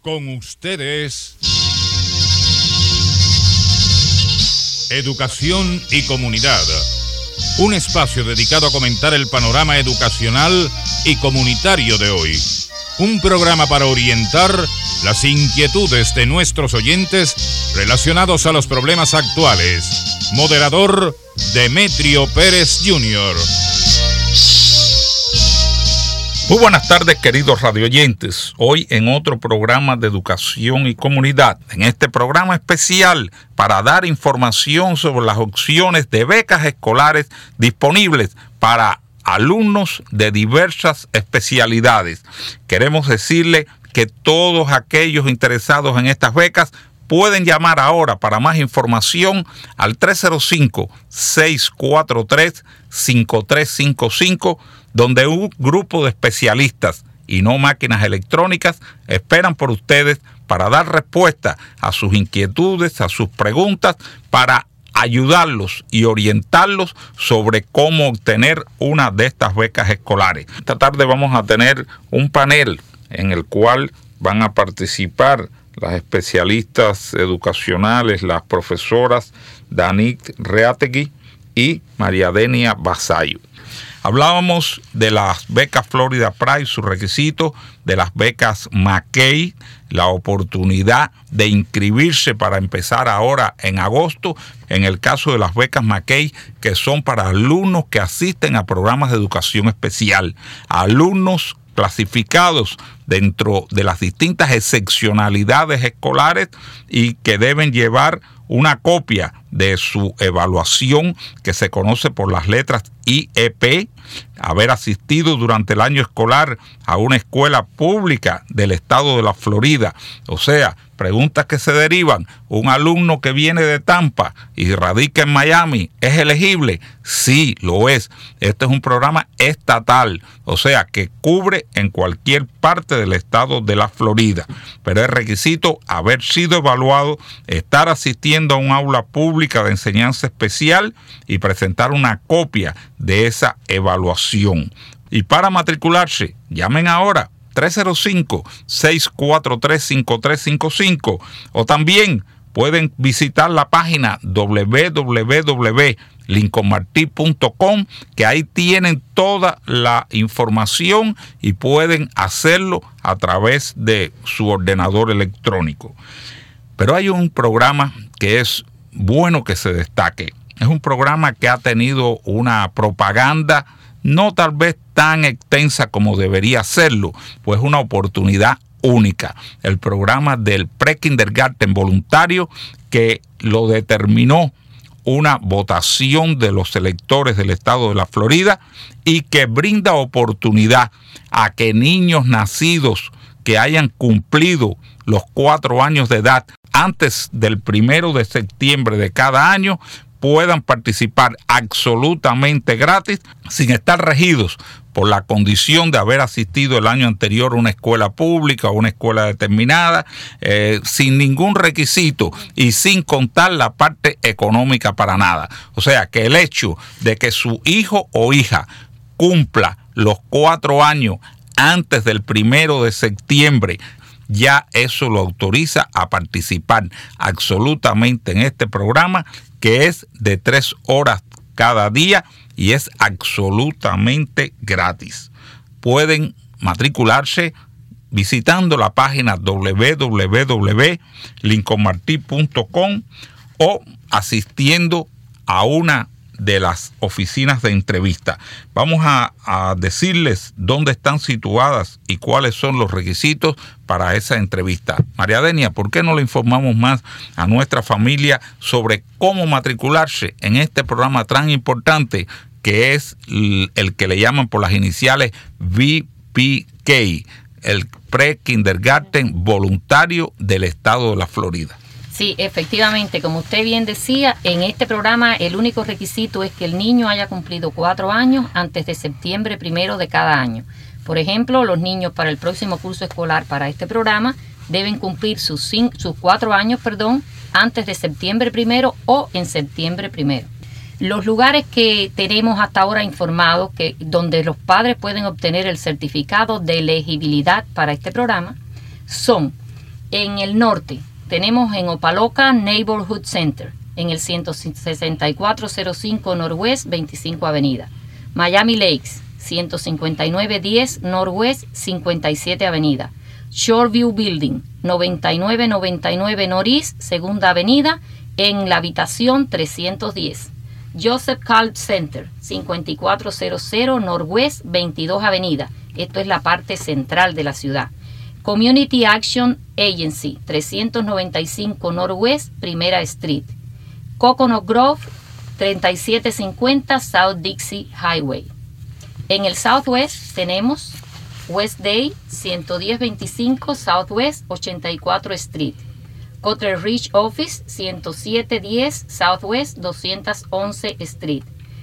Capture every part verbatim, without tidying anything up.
Con ustedes, Educación y Comunidad, un espacio dedicado a comentar el panorama educacional y comunitario de hoy. Un programa para orientar las inquietudes de nuestros oyentes relacionados a los problemas actuales. Moderador, Demetrio Pérez junior Muy buenas tardes, queridos radioyentes. Hoy en otro programa de Educación y Comunidad. En este programa especial para dar información sobre las opciones de becas escolares disponibles para alumnos de diversas especialidades. Queremos decirle que todos aquellos interesados en estas becas pueden llamar ahora para más información al tres cero cinco, seis cuatro tres, cinco tres cinco cinco, donde un grupo de especialistas y no máquinas electrónicas esperan por ustedes para dar respuesta a sus inquietudes, a sus preguntas, para ayudarlos y orientarlos sobre cómo obtener una de estas becas escolares. Esta tarde vamos a tener un panel en el cual van a participar las especialistas educacionales, las profesoras Danit Reategui y María Denia Basayo. Hablábamos de las becas Florida Prize, su requisito, de las becas McKay, la oportunidad de inscribirse para empezar ahora en agosto, en el caso de las becas McKay, que son para alumnos que asisten a programas de educación especial, alumnos clasificados dentro de las distintas excepcionalidades escolares y que deben llevar una copia de su evaluación que se conoce por las letras I E P, haber asistido durante el año escolar a una escuela pública del estado de la Florida. O sea, preguntas que se derivan: ¿un alumno que viene de Tampa y radica en Miami es elegible? Sí, lo es. Este es un programa estatal, o sea, que cubre en cualquier parte del estado de la Florida. Pero es requisito haber sido evaluado, estar asistiendo a un aula pública de enseñanza especial y presentar una copia de esa evaluación. Y para matricularse, llamen ahora tres cero cinco, seis cuatro tres, cinco tres cinco cinco, o también pueden visitar la página doble u doble u doble u punto lincoln martin punto com, que ahí tienen toda la información y pueden hacerlo a través de su ordenador electrónico. Pero hay un programa que es bueno que se destaque. Es un programa que ha tenido una propaganda no tal vez tan extensa como debería serlo, pues es una oportunidad única. El programa del pre-kindergarten voluntario, que lo determinó una votación de los electores del estado de la Florida y que brinda oportunidad a que niños nacidos que hayan cumplido los cuatro años de edad antes del primero de septiembre de cada año puedan participar absolutamente gratis, sin estar regidos por la condición de haber asistido el año anterior a una escuela pública o una escuela determinada, eh, sin ningún requisito y sin contar la parte económica para nada. O sea, que el hecho de que su hijo o hija cumpla los cuatro años antes del primero de septiembre, ya eso lo autoriza a participar absolutamente en este programa, que es de tres horas cada día y es absolutamente gratis. Pueden matricularse visitando la página doble u doble u doble u punto lincoln martin punto com o asistiendo a una de las oficinas de entrevista. Vamos a, a decirles dónde están situadas y cuáles son los requisitos para esa entrevista. María Denia, ¿por qué no le informamos más a nuestra familia sobre cómo matricularse en este programa tan importante que es el, el que le llaman por las iniciales V P K, el Pre-Kindergarten Voluntario del estado de la Florida? Sí, efectivamente, como usted bien decía, en este programa el único requisito es que el niño haya cumplido cuatro años antes de septiembre primero de cada año. Por ejemplo, los niños para el próximo curso escolar para este programa deben cumplir sus, cinco, sus cuatro años perdón, antes de septiembre primero o en septiembre primero. Los lugares que tenemos hasta ahora informados, que donde los padres pueden obtener el certificado de elegibilidad para este programa, son En el norte tenemos en Opa-locka Neighborhood Center, en el ciento sesenta y cuatro cero cinco Northwest veinticinco Avenida. Miami Lakes, ciento cincuenta y nueve diez Northwest cincuenta y siete Avenida. Shoreview Building, noventa y nueve noventa y nueve Northeast Segunda Avenida, en la habitación trescientos diez. Joseph Kalb Center, cincuenta y cuatro cero cero Northwest veintidós Avenida. Esto es la parte central de la ciudad. Community Action Agency, trescientos noventa y cinco Northwest Primera Street. Coconut Grove, treinta y siete cincuenta South Dixie Highway. En el Southwest tenemos West Day, ciento diez veinticinco Southwest ochenta y cuatro Street. Cotler Ridge Office, ciento siete diez Southwest doscientos once Street.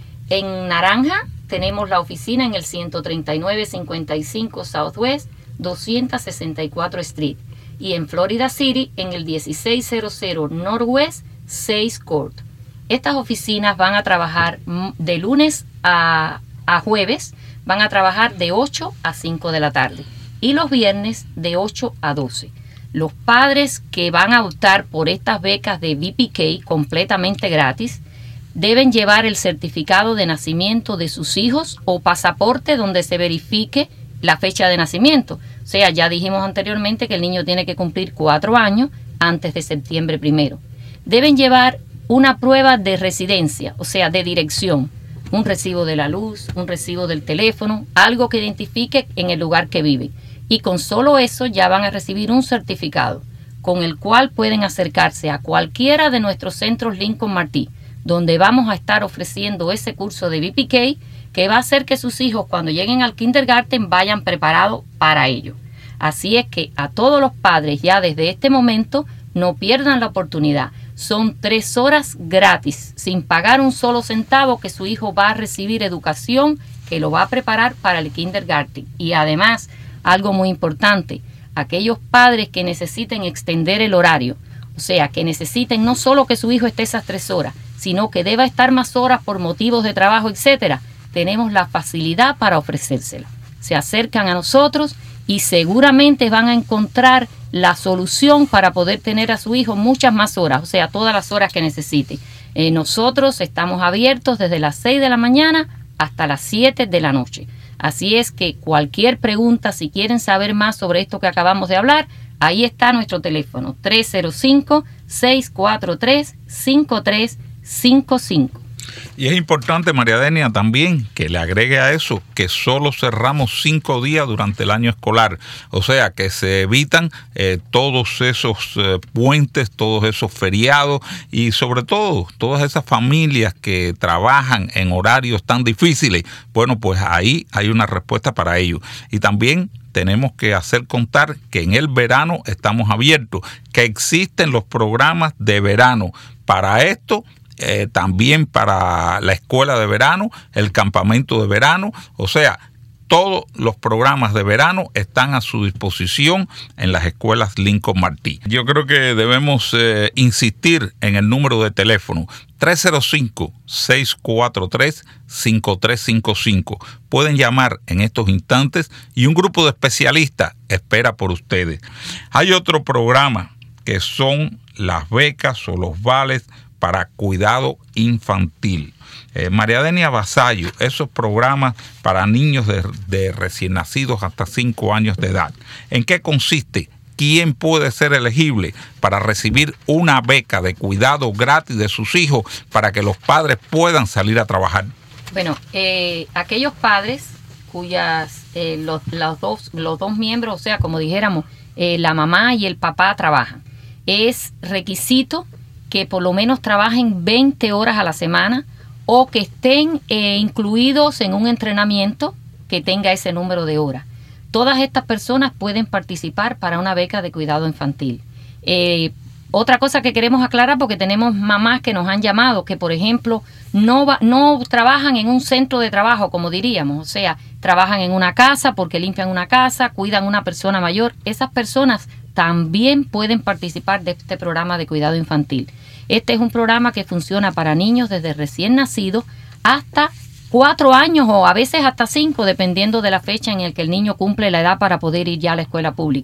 En Naranja tenemos la oficina en el ciento treinta y nueve cincuenta y cinco Southwest doscientos sesenta y cuatro Street. Y en Florida City en el dieciséis cero cero Northwest seis Court. Estas oficinas van a trabajar de lunes a, a jueves, van a trabajar de ocho a cinco de la tarde y los viernes de ocho a doce. Los padres que van a optar por estas becas de V P K completamente gratis deben llevar el certificado de nacimiento de sus hijos o pasaporte donde se verifique la fecha de nacimiento. O sea, ya dijimos anteriormente que el niño tiene que cumplir cuatro años antes de septiembre primero. Deben llevar una prueba de residencia, o sea, de dirección, un recibo de la luz, un recibo del teléfono, algo que identifique en el lugar que viven. Y con solo eso ya van a recibir un certificado con el cual pueden acercarse a cualquiera de nuestros centros Lincoln Martí, donde vamos a estar ofreciendo ese curso de V P K que va a hacer que sus hijos cuando lleguen al kindergarten vayan preparados para ello. Así es que a todos los padres ya desde este momento no pierdan la oportunidad. Son tres horas gratis, sin pagar un solo centavo, que su hijo va a recibir educación que lo va a preparar para el kindergarten. Y además, algo muy importante, aquellos padres que necesiten extender el horario, o sea, que necesiten no solo que su hijo esté esas tres horas, sino que deba estar más horas por motivos de trabajo, etcétera, tenemos la facilidad para ofrecérsela. Se acercan a nosotros y seguramente van a encontrar la solución para poder tener a su hijo muchas más horas, o sea, todas las horas que necesite. Eh, nosotros estamos abiertos desde las seis de la mañana hasta las siete de la noche. Así es que cualquier pregunta, si quieren saber más sobre esto que acabamos de hablar, ahí está nuestro teléfono, tres cero cinco, seis cuatro tres, cinco tres cinco cinco. Y es importante, María Denia, también que le agregue a eso que solo cerramos cinco días durante el año escolar. O sea, que se evitan eh, todos esos eh, puentes, todos esos feriados y sobre todo todas esas familias que trabajan en horarios tan difíciles. Bueno, pues ahí hay una respuesta para ello. Y también tenemos que hacer contar que en el verano estamos abiertos, que existen los programas de verano. Para esto, Eh, también para la escuela de verano, el campamento de verano, o sea, todos los programas de verano están a su disposición en las escuelas Lincoln Martí. Yo creo que debemos eh, insistir en el número de teléfono tres cero cinco, seis cuatro tres, cinco tres cinco cinco. Pueden llamar en estos instantes y un grupo de especialistas espera por ustedes. Hay otro programa que son las becas o los vales para cuidado infantil. Eh, María Denia Vasallo, esos programas para niños de, de recién nacidos hasta cinco años de edad, ¿en qué consiste? ¿Quién puede ser elegible para recibir una beca de cuidado gratis de sus hijos para que los padres puedan salir a trabajar? Bueno, eh, aquellos padres cuyas eh, los, los, dos, los dos miembros, o sea, como dijéramos, eh, la mamá y el papá trabajan, es requisito que por lo menos trabajen veinte horas a la semana o que estén eh, incluidos en un entrenamiento que tenga ese número de horas. Todas estas personas pueden participar para una beca de cuidado infantil. Eh, otra cosa que queremos aclarar, porque tenemos mamás que nos han llamado, que por ejemplo no, va, no trabajan en un centro de trabajo, como diríamos, o sea, trabajan en una casa porque limpian una casa, cuidan a una persona mayor. Esas personas también pueden participar de este programa de cuidado infantil. Este es un programa que funciona para niños desde recién nacidos hasta cuatro años o a veces hasta cinco, dependiendo de la fecha en la que el niño cumple la edad para poder ir ya a la escuela pública.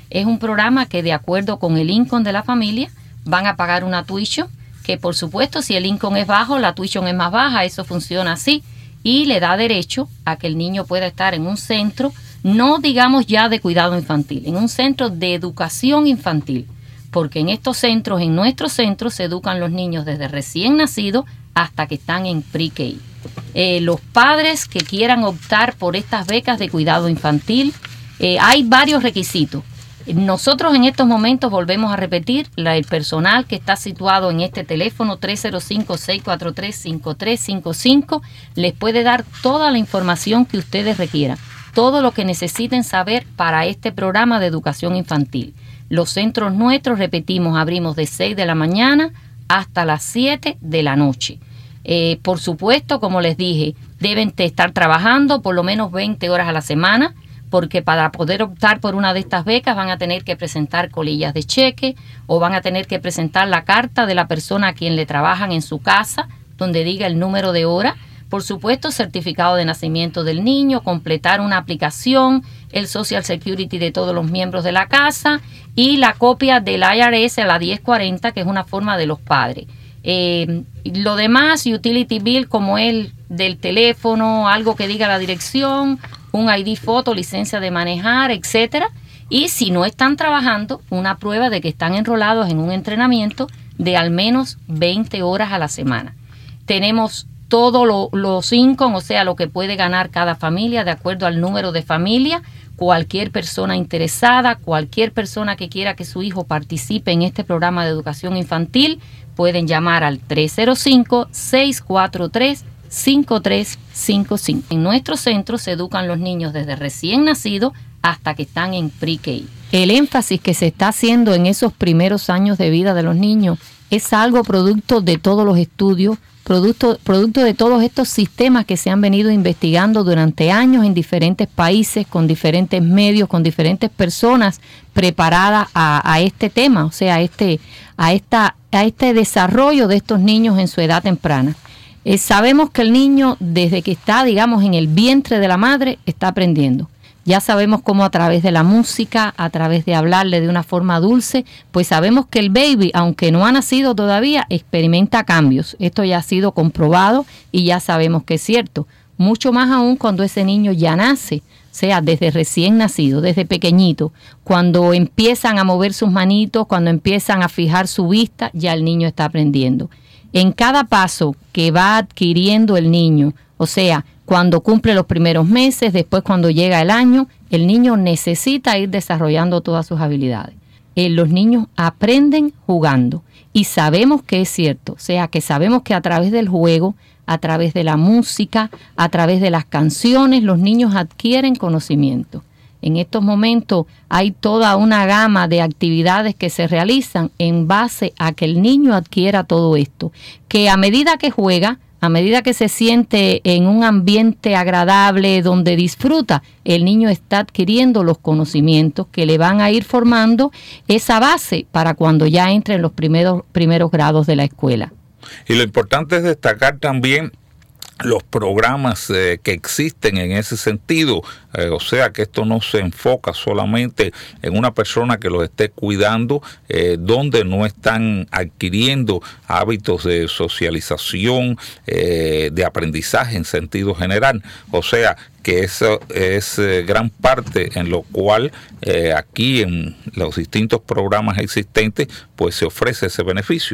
Es un programa que, de acuerdo con el income de la familia, van a pagar una tuition, que por supuesto si el income es bajo, la tuition es más baja, eso funciona así, y le da derecho a que el niño pueda estar en un centro, no digamos ya de cuidado infantil, en un centro de educación infantil, porque en estos centros, en nuestros centros, se educan los niños desde recién nacidos hasta que están en pre-K. Eh, los padres que quieran optar por estas becas de cuidado infantil, eh, hay varios requisitos. Nosotros en estos momentos, volvemos a repetir, la, el personal que está situado en este teléfono tres cero cinco, seis cuatro tres, cinco tres cinco cinco les puede dar toda la información que ustedes requieran, todo lo que necesiten saber para este programa de educación infantil. Los centros nuestros, repetimos, abrimos de seis de la mañana hasta las siete de la noche. Eh, por supuesto, como les dije, deben estar trabajando por lo menos veinte horas a la semana, porque para poder optar por una de estas becas van a tener que presentar colillas de cheque o van a tener que presentar la carta de la persona a quien le trabajan en su casa, donde diga el número de hora. Por supuesto, certificado de nacimiento del niño, completar una aplicación, el Social Security de todos los miembros de la casa y la copia del I R S a la diez cuarenta, que es una forma de los padres. Eh, lo demás, utility bill como el del teléfono, algo que diga la dirección, un I D foto, licencia de manejar, etcétera. Y si no están trabajando, una prueba de que están enrolados en un entrenamiento de al menos veinte horas a la semana. Tenemos todos lo, los income, o sea, lo que puede ganar cada familia de acuerdo al número de familia. Cualquier persona interesada, cualquier persona que quiera que su hijo participe en este programa de educación infantil, pueden llamar al tres cero cinco, seis cuatro tres, cinco tres cinco cinco. En nuestro centro se educan los niños desde recién nacidos hasta que están en pre-K. El énfasis que se está haciendo en esos primeros años de vida de los niños es algo producto de todos los estudios, producto, producto de todos estos sistemas que se han venido investigando durante años en diferentes países, con diferentes medios, con diferentes personas preparadas a, a este tema, o sea, a este, a, esta, a este desarrollo de estos niños en su edad temprana. Eh, sabemos que el niño, desde que está, digamos, en el vientre de la madre, está aprendiendo. Ya sabemos cómo a través de la música, a través de hablarle de una forma dulce, pues sabemos que el baby, aunque no ha nacido todavía, experimenta cambios. Esto ya ha sido comprobado y ya sabemos que es cierto. Mucho más aún cuando ese niño ya nace, o sea, desde recién nacido, desde pequeñito. Cuando empiezan a mover sus manitos, cuando empiezan a fijar su vista, ya el niño está aprendiendo. En cada paso que va adquiriendo el niño, o sea, cuando cumple los primeros meses, después cuando llega el año, el niño necesita ir desarrollando todas sus habilidades. Eh, los niños aprenden jugando y sabemos que es cierto, o sea, que sabemos que a través del juego, a través de la música, a través de las canciones, los niños adquieren conocimiento. En estos momentos hay toda una gama de actividades que se realizan en base a que el niño adquiera todo esto, que a medida que juega, a medida que se siente en un ambiente agradable donde disfruta, el niño está adquiriendo los conocimientos que le van a ir formando esa base para cuando ya entre en los primeros, primeros grados de la escuela. Y lo importante es destacar también los programas eh, que existen en ese sentido, eh, o sea que esto no se enfoca solamente en una persona que los esté cuidando, eh, donde no están adquiriendo hábitos de socialización, eh, de aprendizaje en sentido general, o sea que eso es eh, gran parte en lo cual eh, aquí en los distintos programas existentes pues se ofrece ese beneficio.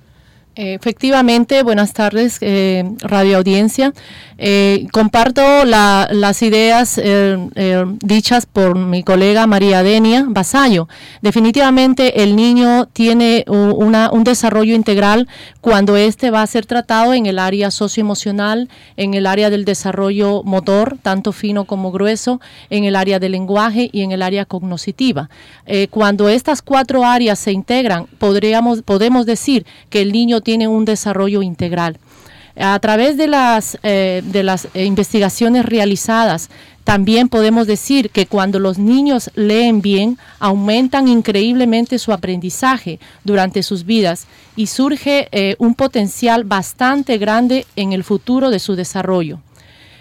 Efectivamente, buenas tardes, eh, radio audiencia. Eh, comparto la, las ideas eh, eh, dichas por mi colega María Denia Vasallo. Definitivamente el niño tiene una, un desarrollo integral cuando éste va a ser tratado en el área socioemocional, en el área del desarrollo motor, tanto fino como grueso, en el área del lenguaje y en el área cognitiva. Eh, cuando estas cuatro áreas se integran, podríamos, podemos decir que el niño tiene un desarrollo integral. A través de las, eh, de las investigaciones realizadas, también podemos decir que cuando los niños leen bien, aumentan increíblemente su aprendizaje durante sus vidas y surge eh, un potencial bastante grande en el futuro de su desarrollo.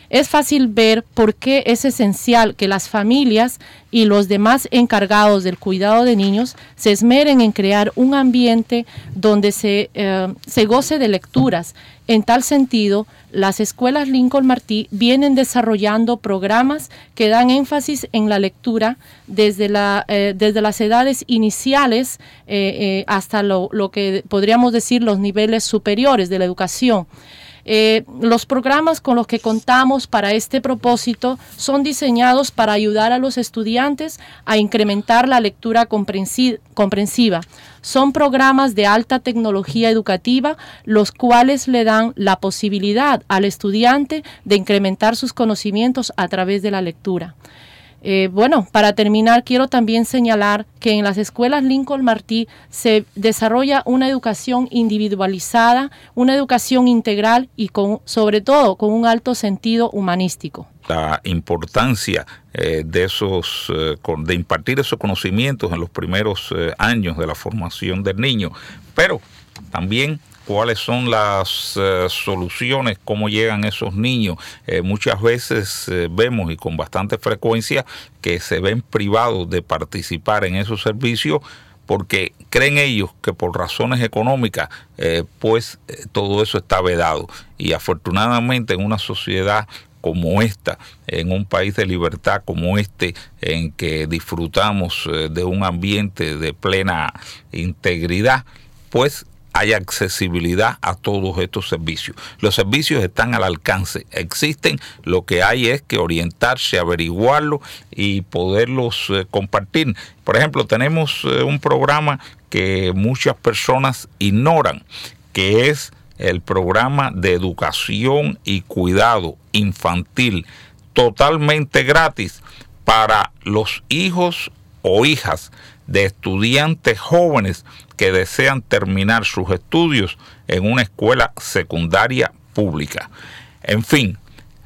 Es fácil ver por qué es esencial que las familias y los demás encargados del cuidado de niños se esmeren en crear un ambiente donde se, eh, se goce de lecturas. En tal sentido, las escuelas Lincoln Martí vienen desarrollando programas que dan énfasis en la lectura desde, la, eh, desde las edades iniciales eh, eh, hasta lo, lo que podríamos decir los niveles superiores de la educación. Eh, los programas con los que contamos para este propósito son diseñados para ayudar a los estudiantes a incrementar la lectura comprensi- comprensiva. Son programas de alta tecnología educativa, los cuales le dan la posibilidad al estudiante de incrementar sus conocimientos a través de la lectura. Eh, bueno, para terminar, quiero también señalar que en las escuelas Lincoln Martí se desarrolla una educación individualizada, una educación integral y con, sobre todo con un alto sentido humanístico. La importancia eh, de esos, eh, de impartir esos conocimientos en los primeros eh, años de la formación del niño, pero también cuáles son las eh, soluciones, cómo llegan esos niños. Eh, muchas veces eh, vemos y con bastante frecuencia que se ven privados de participar en esos servicios porque creen ellos que por razones económicas eh, pues eh, todo eso está vedado. Y afortunadamente en una sociedad como esta, en un país de libertad como este, en que disfrutamos eh, de un ambiente de plena integridad, pues hay accesibilidad a todos estos servicios. Los servicios están al alcance, existen, lo que hay es que orientarse, averiguarlo y poderlos eh, compartir. Por ejemplo, tenemos eh, un programa que muchas personas ignoran, que es el programa de educación y cuidado infantil, totalmente gratis para los hijos o hijas de estudiantes jóvenes que desean terminar sus estudios en una escuela secundaria pública. En fin,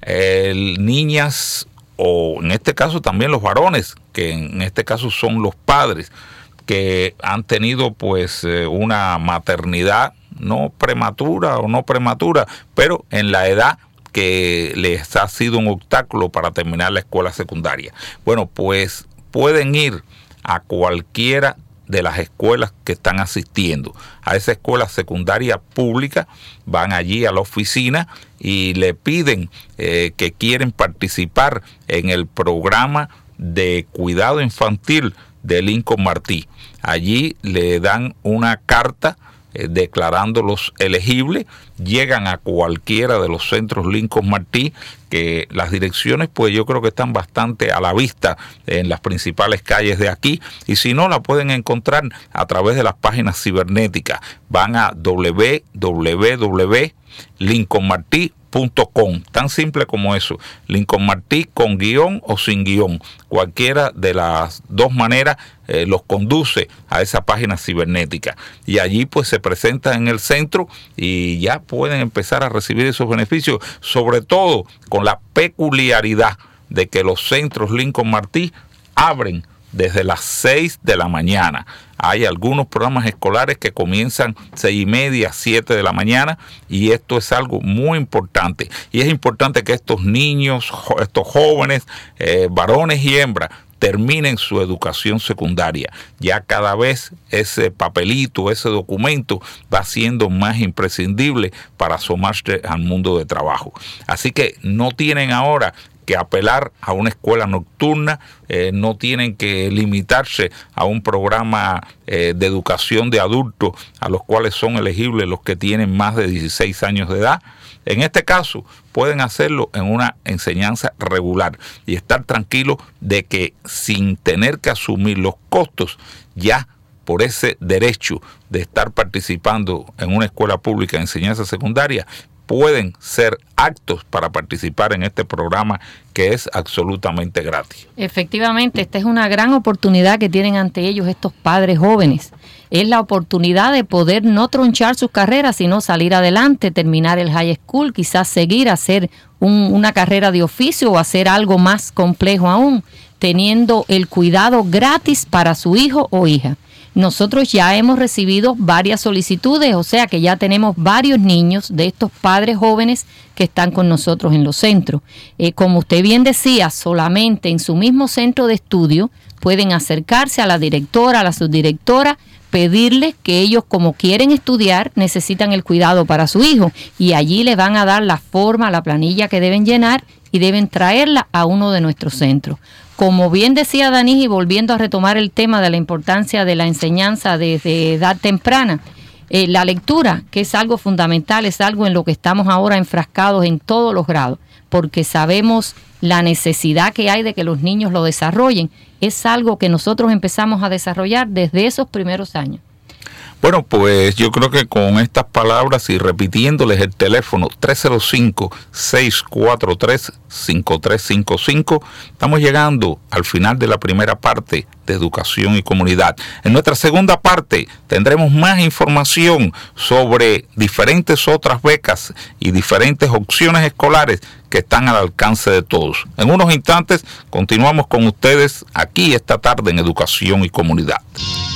eh, niñas o en este caso también los varones, que en este caso son los padres, que han tenido pues eh, una maternidad no prematura o no prematura, pero en la edad que les ha sido un obstáculo para terminar la escuela secundaria. Bueno, pues pueden ir a cualquiera de las escuelas que están asistiendo a esa escuela secundaria pública, van allí a la oficina y le piden eh, que quieren participar en el programa de cuidado infantil de Lincoln Martí. Allí le dan una carta eh, declarándolos elegibles, llegan a cualquiera de los centros Lincoln Martí, que las direcciones pues yo creo que están bastante a la vista en las principales calles de aquí, y si no la pueden encontrar a través de las páginas cibernéticas. Van a doble u doble u doble u punto lincoln martí punto com, tan simple como eso, Lincoln Martí con guión o sin guión, cualquiera de las dos maneras eh, los conduce a esa página cibernética, y allí pues se presentan en el centro y ya pueden empezar a recibir esos beneficios, sobre todo con la peculiaridad de que los centros Lincoln Martí abren desde las seis de la mañana. Hay algunos programas escolares que comienzan seis y media, siete de la mañana, y esto es algo muy importante. Y es importante que estos niños, estos jóvenes, eh, varones y hembras, terminen su educación secundaria. Ya cada vez ese papelito, ese documento va siendo más imprescindible para asomarse al mundo de trabajo. Así que no tienen ahora que apelar a una escuela nocturna, eh, no tienen que limitarse a un programa eh, de educación de adultos a los cuales son elegibles los que tienen más de dieciséis años de edad. En este caso pueden hacerlo en una enseñanza regular y estar tranquilos de que sin tener que asumir los costos, ya por ese derecho de estar participando en una escuela pública de enseñanza secundaria, pueden ser aptos para participar en este programa que es absolutamente gratis. Efectivamente, esta es una gran oportunidad que tienen ante ellos estos padres jóvenes. Es la oportunidad de poder no tronchar sus carreras, sino salir adelante, terminar el high school, quizás seguir a hacer un, una carrera de oficio o hacer algo más complejo aún, teniendo el cuidado gratis para su hijo o hija. Nosotros ya hemos recibido varias solicitudes, o sea que ya tenemos varios niños de estos padres jóvenes que están con nosotros en los centros. Eh, como usted bien decía, solamente en su mismo centro de estudio pueden acercarse a la directora, a la subdirectora, pedirles que ellos, como quieren estudiar, necesitan el cuidado para su hijo, y allí le van a dar la forma, la planilla que deben llenar y deben traerla a uno de nuestros centros. Como bien decía Danis, y volviendo a retomar el tema de la importancia de la enseñanza desde edad temprana, eh, la lectura, que es algo fundamental, es algo en lo que estamos ahora enfrascados en todos los grados, porque sabemos la necesidad que hay de que los niños lo desarrollen. Es algo que nosotros empezamos a desarrollar desde esos primeros años. Bueno, pues yo creo que con estas palabras y repitiéndoles el teléfono tres cero cinco, seis cuatro tres, cinco tres cinco cinco, estamos llegando al final de la primera parte de Educación y Comunidad. En nuestra segunda parte tendremos más información sobre diferentes otras becas y diferentes opciones escolares que están al alcance de todos. En unos instantes continuamos con ustedes aquí esta tarde en Educación y Comunidad.